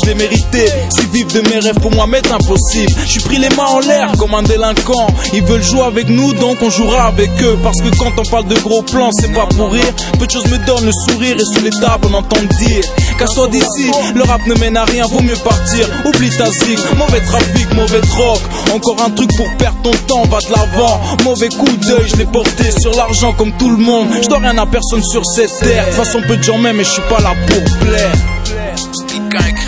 l'ai mérité. Si vivre de mes rêves pour moi m'est impossible, je suis pris les mains en l'air comme un délinquant. Ils veulent jouer avec nous donc on jouera avec eux. Parce que quand on parle de gros plans c'est pas pour rire. Peu de choses me donnent le sourire et sous les tables on entend dire casse-toi d'ici, le rap ne mène à rien, vaut mieux partir. Oublie ta zig, mauvais trafic, mauvais troc. Encore un truc pour perdre ton temps, va de l'avant. Mauvais coup d'œil, je l'ai porté sur l'argent comme tout le monde. Je dois rien à personne sur cette terre. De toute façon peu de gens m'aiment mais je suis pas là pour plaire.